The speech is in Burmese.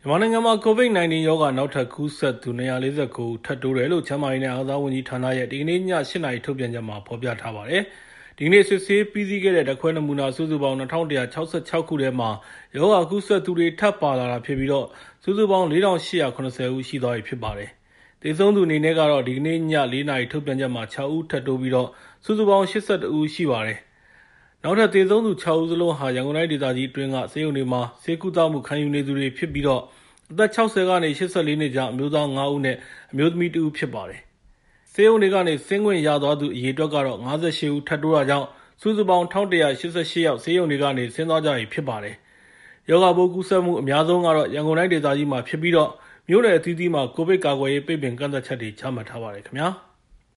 မြန်မာနိုင်ငံမှာ COVID-19 ရောဂါနောက်ထပ်ကူးစက်သူ249ဦးထပ်တိုးတယ်လို့ကျန်းမာရေးနဲ့အားကစားဝန်ကြီးဌာနရဲ့ဒီကနေ့ည8:00 နာရီထုတ်ပြန်ချက်မှာဖော်ပြထားပါတယ်။ဒီကနေ့စစ်ဆေးပြီးစီးခဲ့တဲ့ဓာတ်ခွဲနမူနာစုစုပေါင်း2166ခုထဲမှာရောဂါကူးစက်သူတွေထပ်ပါလာတာဖြစ်ပြီးစုစုပေါင်း4880ဦးရှိသွားပြီဖြစ်ပါတယ်။သေဆုံးသူအနေနဲ့ကတော့ဒီကနေ့ည4:00 နာရီထုတ်ပြန်ချက်မှာ6ဦးထပ်တိုးပြီးစုစုပေါင်း81ဦးရှိပါတယ်။နောက်ထပ်သေဆုံးသူ6ဦးစလုံးဟာရန်ကုန်တိုင်းဒေသကြီးအတွင်းကဆေးရုံတွေမှာဆေးကုသမှုခံယူနေသူတွေဖြစ်ပြီးအသက်60ကနေ84နှစ်ကြားအမျိုးသား9ဦးနဲ့အမျိုးသမီး1ဦးဖြစ်ပါတယ်။ဆေးရုံတွေကနေဆင်းခွင့်ရသွားသူအရေအတွက်ကတော့58ဦးထပ်တိုးတာကြောင့်စုစုပေါင်း1188ယောက်ဆေးရုံတွေကနေဆင်းသွားကြပြီဖြစ်ပါတယ်။ရောဂါပိုးကူးစက်မှုအများဆုံးကတော့ရန်ကုန်တိုင်းဒေသကြီးမှာဖြစ်ပြီးမြို့နယ်အသီးသီးမှာကိုဗစ်ကာကွယ်ရေးပိတ်ပင်ကန့်သတ်ချက်တွေချမှတ်ထားပါတယ်ခင်ဗျာ။